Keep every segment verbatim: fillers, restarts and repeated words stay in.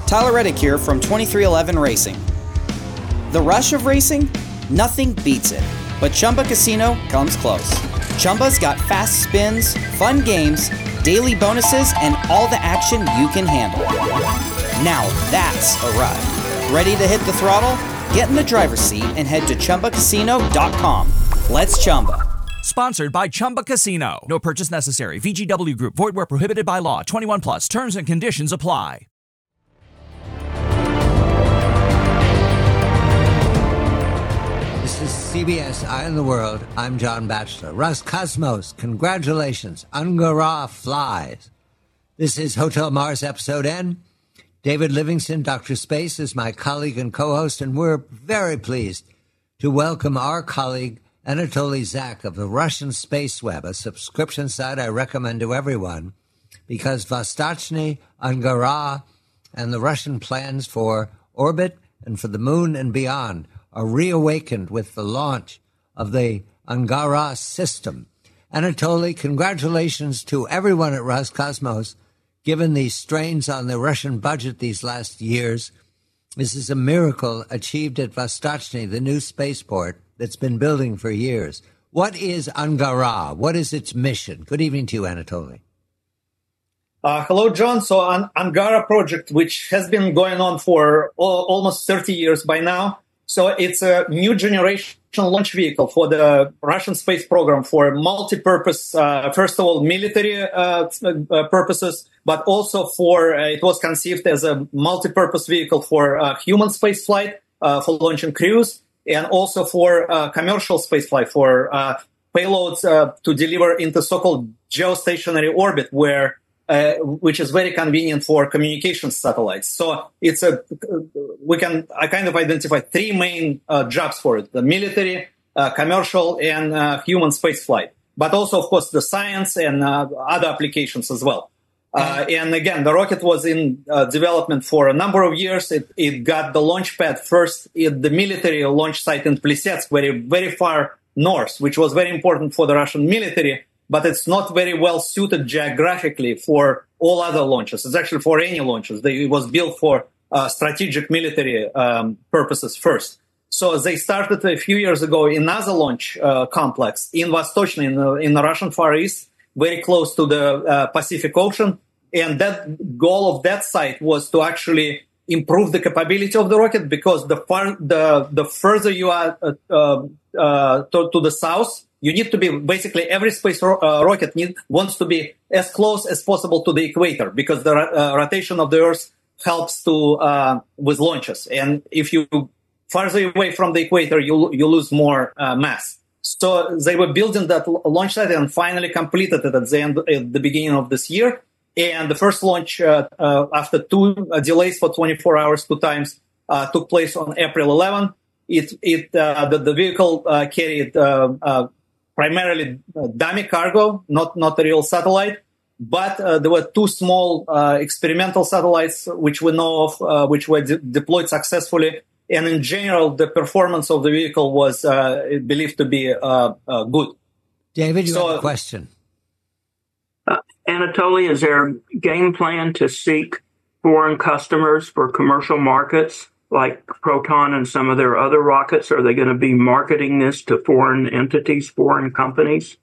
Tyler Reddick here from twenty-three eleven Racing. The rush of racing? Nothing beats it. But Chumba Casino comes close. Chumba's got fast spins, fun games, daily bonuses, and all the action you can handle. Now that's a ride. Ready to hit the throttle? Get in the driver's seat and head to Chumba Casino dot com. Let's Chumba. Sponsored by Chumba Casino. No purchase necessary. V G W Group. Void where prohibited by law. twenty-one plus. Terms and conditions apply. This is C B S Eye on the World. I'm John Batchelor. Roscosmos, congratulations. Angara flies. This is Hotel Mars Episode N. David Livingston, Doctor Space, is my colleague and co-host, and we're very pleased to welcome our colleague, Anatoly Zak of the Russian Space Web, a subscription site I recommend to everyone, because Vostochny, Angara, and the Russian plans for orbit and for the moon and beyond are reawakened with the launch of the Angara system. Anatoly, congratulations to everyone at Roscosmos. Given the strains on the Russian budget these last years, this is a miracle achieved at Vostochny, the new spaceport that's been building for years. What is Angara? What is its mission? Good evening to you, Anatoly. Uh, hello, John. So an Angara project, which has been going on for all, almost thirty years by now. So it's a new generation launch vehicle for the Russian space program for multi-purpose, uh, first of all, military uh, uh, purposes, but also for, uh, it was conceived as a multi-purpose vehicle for uh, human space flight, uh, for launching crews, and also for uh, commercial space flight, for uh, payloads uh, to deliver into so-called geostationary orbit, where Uh, which is very convenient for communications satellites. So it's a, we can I kind of identify three main uh, jobs for it: the military, uh, commercial, and uh, human spaceflight. But also, of course, the science and uh, other applications as well. Uh, and again, the rocket was in uh, development for a number of years. It, it got the launch pad first at the military launch site in Plesetsk, very, very far north, which was very important for the Russian military. But it's not very well suited geographically for all other launches. It's actually for any launches. They, it was built for uh, strategic military um, purposes first. So they started a few years ago another launch uh, complex in Vostochny, in the, in the Russian Far East, very close to the uh, Pacific Ocean. And that goal of that site was to actually improve the capability of the rocket, because the far, the, the further you are uh, uh, to, to the south, you need to be, basically every space ro- uh, rocket need, wants to be as close as possible to the equator, because the uh, rotation of the Earth helps to uh, with launches. And if you farther away from the equator, you you lose more uh, mass. So they were building that launch site and finally completed it at the end, at the beginning of this year. And the first launch, uh, uh, after two uh, delays for twenty-four hours, two times, uh, took place on April eleventh. It it uh, the, the vehicle uh, carried uh, uh, primarily uh, dummy cargo, not not a real satellite, but uh, there were two small uh, experimental satellites which we know of, uh, which were de- deployed successfully. And in general, the performance of the vehicle was uh, believed to be uh, uh, good. David, you so, have a question. Uh, Anatoly, is there a game plan to seek foreign customers for commercial markets like Proton and some of their other rockets? Are they going to be marketing this to foreign entities, foreign companies?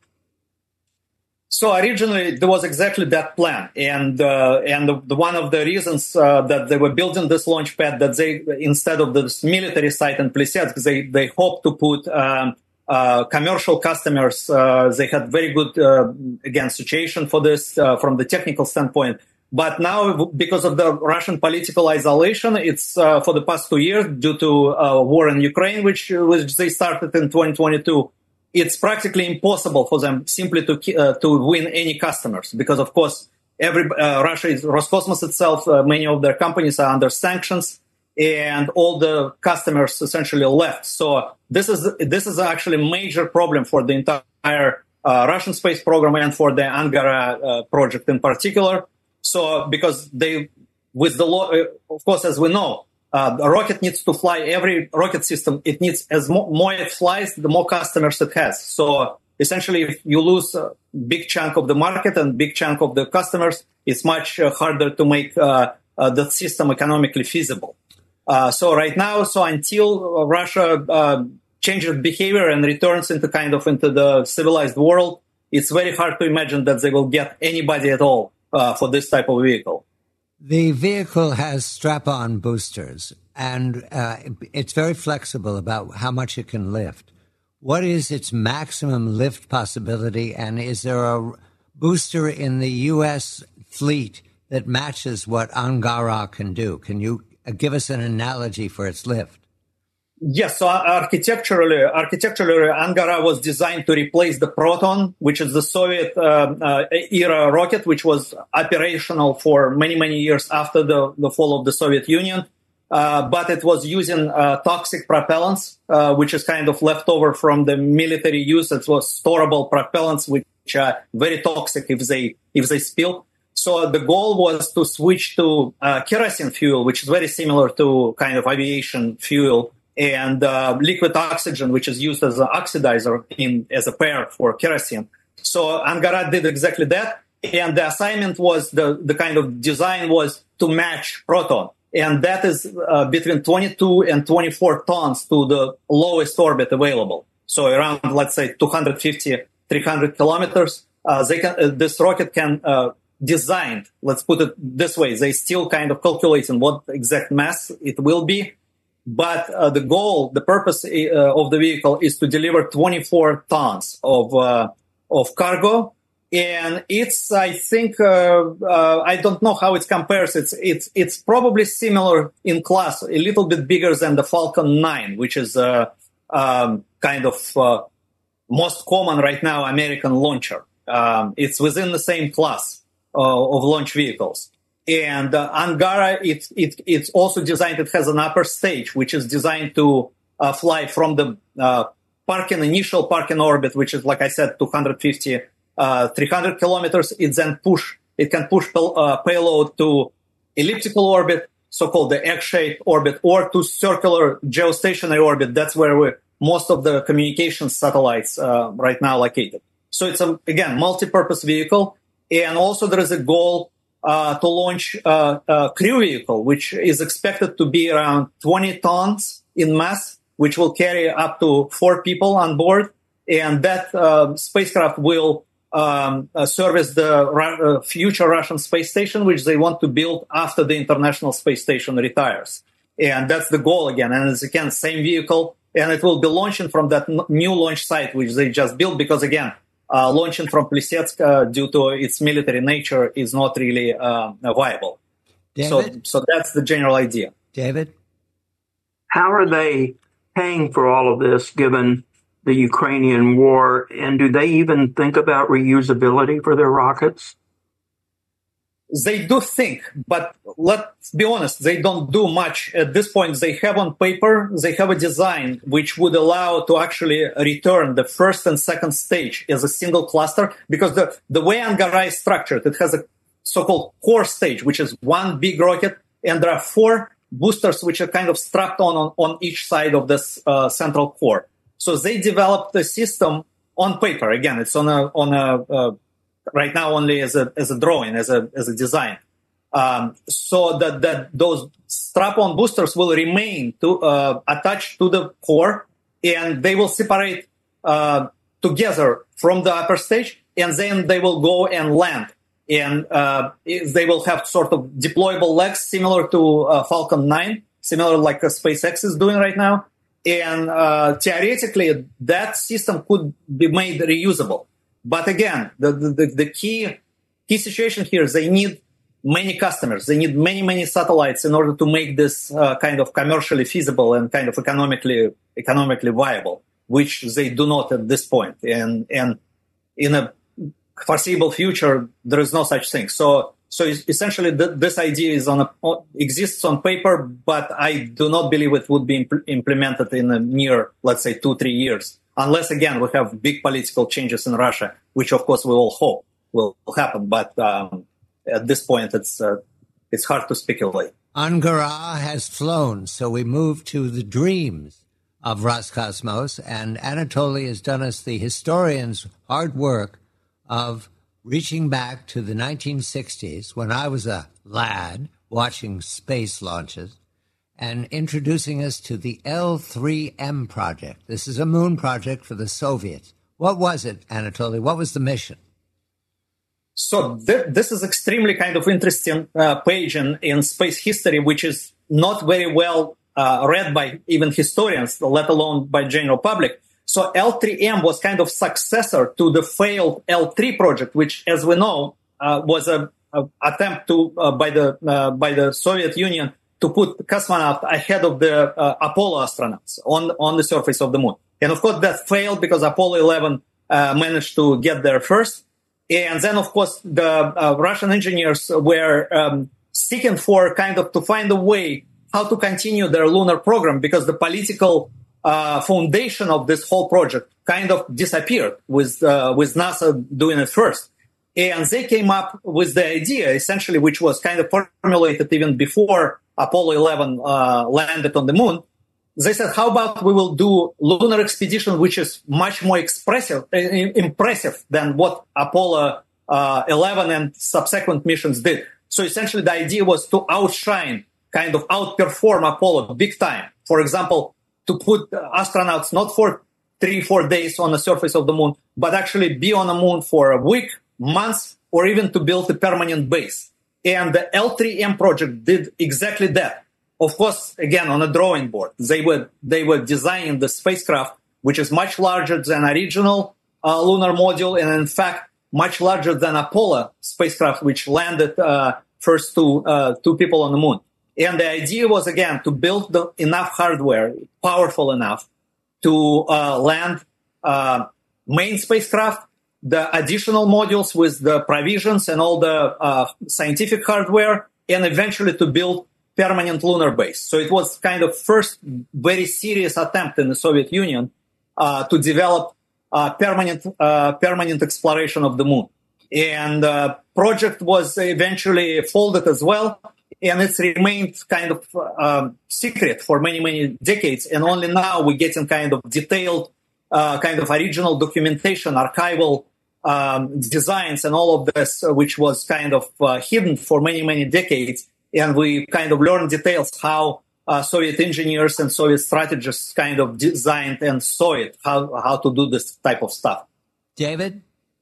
So originally there was exactly that plan, and uh, and the, the one of the reasons uh, that they were building this launch pad, that they, instead of this military site in Plesetsk, they they hoped to put um, uh, commercial customers. Uh, they had very good uh, again situation for this uh, from the technical standpoint. But now, because of the Russian political isolation, it's uh, for the past two years due to uh, war in Ukraine, which which they started in twenty twenty-two. It's practically impossible for them simply to uh, to win any customers, because, of course, every uh, Russia is Roscosmos itself. Uh, many of their companies are under sanctions, and all the customers essentially left. So this is this is actually a major problem for the entire uh, Russian space program and for the Angara uh, project in particular. So because they, with the law, uh, of course, as we know, Uh, the rocket needs to fly, every rocket system, it needs, as mo- more it flies, the more customers it has. So essentially, if you lose a big chunk of the market and big chunk of the customers, it's much uh, harder to make uh, uh, that system economically feasible. Uh, so right now, so until Russia uh, changes behavior and returns into kind of into the civilized world, it's very hard to imagine that they will get anybody at all uh, for this type of vehicle. The vehicle has strap-on boosters, and uh, it's very flexible about how much it can lift. What is its maximum lift possibility, and is there a booster in the U S fleet that matches what Angara can do? Can you give us an analogy for its lift? Yes, so architecturally, architecturally, Angara was designed to replace the Proton, which is the Soviet uh, uh, era rocket, which was operational for many, many years after the, the fall of the Soviet Union. Uh, but it was using uh, toxic propellants, uh, which is kind of left over from the military use. It was storable propellants, which are very toxic if they if they spill. So the goal was to switch to uh, kerosene fuel, which is very similar to kind of aviation fuel, and uh, liquid oxygen, which is used as an oxidizer in as a pair for kerosene. So Angara did exactly that, and the assignment was the the kind of design was to match Proton. And that is uh, between twenty-two and twenty-four tons to the lowest orbit available. So around, let's say, two hundred fifty, three hundred kilometers. Uh, they can, uh, this rocket can uh, design, let's put it this way, they still kind of calculating what exact mass it will be. But uh, the goal, the purpose uh, of the vehicle is to deliver twenty-four tons of uh, of cargo. And it's, I think, uh, uh, I don't know how it compares. It's, it's, it's probably similar in class, a little bit bigger than the Falcon nine, which is, uh, um, kind of, uh, most common right now American launcher. Um, it's within the same class, uh, of launch vehicles. And, uh, Angara, it, it, it's also designed, it has an upper stage, which is designed to, uh, fly from the, uh, parking, initial parking orbit, which is, like I said, two hundred fifty Uh, three hundred kilometers. It then push, it can push uh, payload to elliptical orbit, so-called the X-shaped orbit, or to circular geostationary orbit. That's where we, most of the communications satellites uh, right now located. So it's a, again, multi-purpose vehicle. And also there is a goal uh, to launch uh, a crew vehicle, which is expected to be around twenty tons in mass, which will carry up to four people on board. And that uh, spacecraft will Um, uh, service the uh, future Russian space station, which they want to build after the International Space Station retires. And that's the goal again. And it's again, same vehicle. And it will be launching from that n- new launch site, which they just built, because again, uh, launching from Plesetsk, uh, due to its military nature, is not really uh, viable. David? So, so that's the general idea. David? How are they paying for all of this, given the Ukrainian war, and do they even think about reusability for their rockets? They do think, but let's be honest, they don't do much at this point. They have on paper, they have a design which would allow to actually return the first and second stage as a single cluster, because the, the way Angara is structured, it has a so-called core stage, which is one big rocket, and there are four boosters which are kind of strapped on on, on each side of this uh, central core. So they developed the system on paper. Again, it's on a on a uh, right now only as a as a drawing, as a as a design. Um, so that that those strap-on boosters will remain to uh, attached to the core, and they will separate uh, together from the upper stage, and then they will go and land. And uh, they will have sort of deployable legs, similar to uh, Falcon nine, similar like uh, SpaceX is doing right now. And uh, theoretically, that system could be made reusable. But again, the, the, the key key situation here is they need many customers. They need many, many satellites in order to make this uh, kind of commercially feasible and kind of economically economically viable, which they do not at this point. And and in a foreseeable future, there is no such thing. So. So essentially, th- this idea is on a, exists on paper, but I do not believe it would be imp- implemented in a near, let's say, two, three years. Unless, again, we have big political changes in Russia, which, of course, we all hope will happen. But um, at this point, it's uh, it's hard to speculate. Angara has flown, so we move to the dreams of Roscosmos, and Anatoly has done us the historian's hard work of reaching back to the nineteen sixties, when I was a lad watching space launches and introducing us to the L three M project. This is a moon project for the Soviets. What was it, Anatoly? What was the mission? So th- this is extremely kind of interesting uh, page in, in space history, which is not very well uh, read by even historians, let alone by general public. So L three M was kind of successor to the failed L three project, which, as we know, uh, was a, a attempt to uh, by the uh, by the Soviet Union to put cosmonauts ahead of the uh, Apollo astronauts on on the surface of the moon. And of course, that failed because Apollo eleven uh, managed to get there first. And then, of course, the uh, Russian engineers were um, seeking for kind of to find a way how to continue their lunar program, because the political uh, foundation of this whole project kind of disappeared with uh, with NASA doing it first. And they came up with the idea, essentially, which was kind of formulated even before Apollo eleven uh, landed on the moon. They said, how about we will do lunar expedition, which is much more expressive, uh, impressive than what Apollo uh, eleven and subsequent missions did. So essentially the idea was to outshine, kind of outperform Apollo big time. For example, to put astronauts not for three, four days on the surface of the moon, but actually be on the moon for a week, months, or even to build a permanent base. And the L three M project did exactly that. Of course, again, on a drawing board, they were they were designing the spacecraft, which is much larger than original uh, lunar module, and in fact, much larger than Apollo spacecraft, which landed uh, first two uh, two people on the moon. And the idea was, again, to build the, enough hardware, powerful enough, to uh, land uh, main spacecraft, the additional modules with the provisions and all the uh, scientific hardware, and eventually to build permanent lunar base. So it was kind of first very serious attempt in the Soviet Union uh, to develop uh, permanent uh, permanent exploration of the moon. And uh, project was eventually folded as well, and it's remained kind of um, secret for many, many decades. And only now we're getting kind of detailed, uh, kind of original documentation, archival um, designs and all of this, uh, which was kind of uh, hidden for many, many decades. And we kind of learned details how uh, Soviet engineers and Soviet strategists kind of designed and saw it, how how to do this type of stuff. David?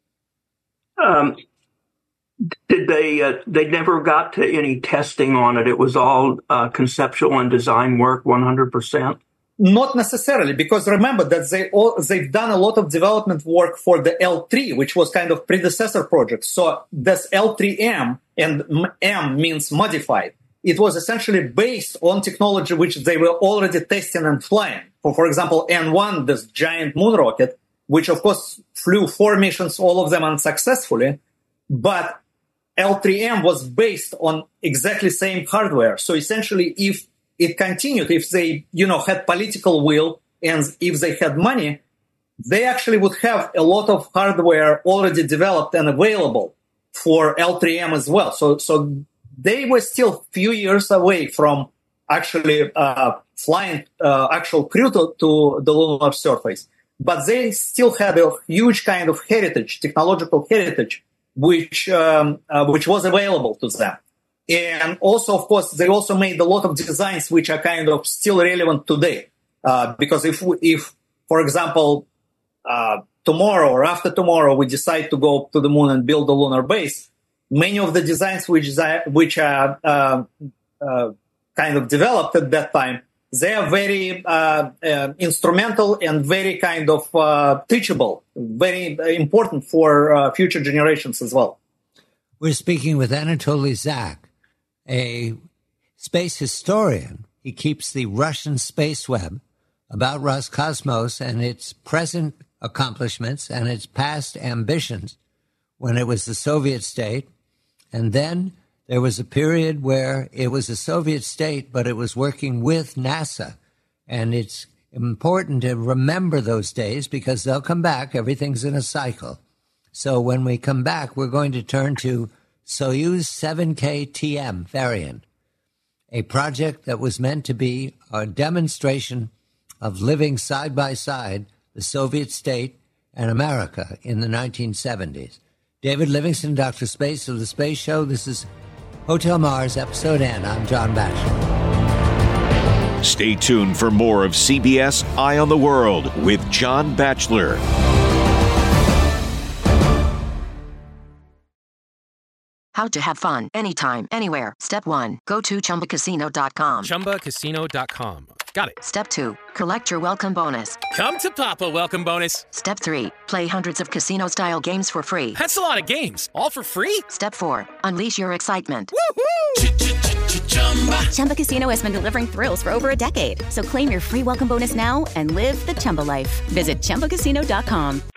Um, did they, uh, they never got to any testing on it? It was all uh, conceptual and design work, one hundred percent? Not necessarily, because remember that they all, they've done a lot of development work for the L three, which was kind of predecessor project. So this L three M, and M means modified, it was essentially based on technology which they were already testing and flying. For, for example, N one, this giant moon rocket, which of course flew four missions, all of them unsuccessfully. But L three M was based on exactly same hardware. So essentially, if it continued, if they, you know, had political will and if they had money, they actually would have a lot of hardware already developed and available for L three M as well. So, so they were still a few years away from actually uh, flying uh, actual crew to, to the lunar surface. But they still had a huge kind of heritage, technological heritage, which um, uh, which was available to them. And also, of course, they also made a lot of designs which are kind of still relevant today. Uh, because if, if, for example, uh, tomorrow or after tomorrow, we decide to go to the moon and build a lunar base, many of the designs which, which are uh, uh, kind of developed at that time, they are very uh, uh, instrumental and very kind of uh, teachable, very important for uh, future generations as well. We're speaking with Anatoly Zak, a space historian. He keeps the Russian space web about Roscosmos and its present accomplishments and its past ambitions when it was the Soviet state. And then there was a period where it was a Soviet state, but it was working with NASA. And it's important to remember those days because they'll come back. Everything's in a cycle. So when we come back, we're going to turn to Soyuz seven K T M variant, a project that was meant to be a demonstration of living side by side the Soviet state and America in the nineteen seventies. David Livingston, Doctor Space of the Space Show. This is Hotel Mars, Episode N. I'm John Batchelor. Stay tuned for more of C B S Eye on the World with John Batchelor. How to have fun anytime, anywhere. Step one, go to Chumba Casino dot com. Chumba Casino dot com. Got it. Step two, collect your welcome bonus. Come to Papa welcome bonus. Step three, play hundreds of casino-style games for free. That's a lot of games. All for free? Step four, unleash your excitement. Woohoo! Chumba Casino has been delivering thrills for over a decade. So claim your free welcome bonus now and live the Chumba life. Visit Chumba Casino dot com.